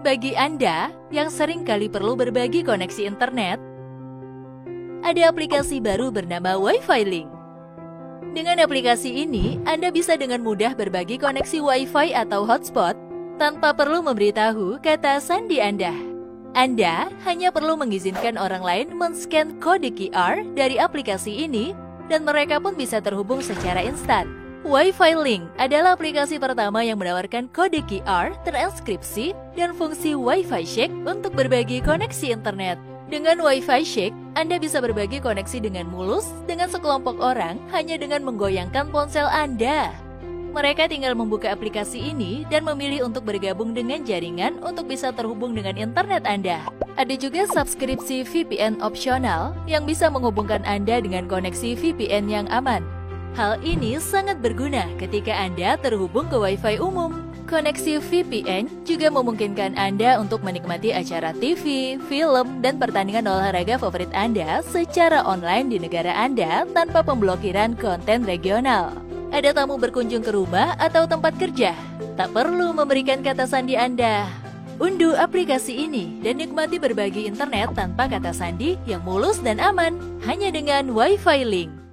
Bagi Anda yang sering kali perlu berbagi koneksi internet, ada aplikasi baru bernama Wi-Fi Link. Dengan aplikasi ini, Anda bisa dengan mudah berbagi koneksi Wi-Fi atau hotspot tanpa perlu memberitahu kata sandi Anda. Anda hanya perlu mengizinkan orang lain men-scan kode QR dari aplikasi ini dan mereka pun bisa terhubung secara instan. Wi-Fi Link adalah aplikasi pertama yang menawarkan kode QR terenskripsi dan fungsi Wi-Fi Shake untuk berbagi koneksi internet. Dengan Wi-Fi Shake, Anda bisa berbagi koneksi dengan mulus dengan sekelompok orang hanya dengan menggoyangkan ponsel Anda. Mereka tinggal membuka aplikasi ini dan memilih untuk bergabung dengan jaringan untuk bisa terhubung dengan internet Anda. Ada juga subskripsi VPN opsional yang bisa menghubungkan Anda dengan koneksi VPN yang aman. Hal ini sangat berguna ketika Anda terhubung ke Wi-Fi umum. Koneksi VPN juga memungkinkan Anda untuk menikmati acara TV, film, dan pertandingan olahraga favorit Anda secara online di negara Anda tanpa pemblokiran konten regional. Ada tamu berkunjung ke rumah atau tempat kerja? Tak perlu memberikan kata sandi Anda. Unduh aplikasi ini dan nikmati berbagi internet tanpa kata sandi yang mulus dan aman hanya dengan Wi-Fi Link.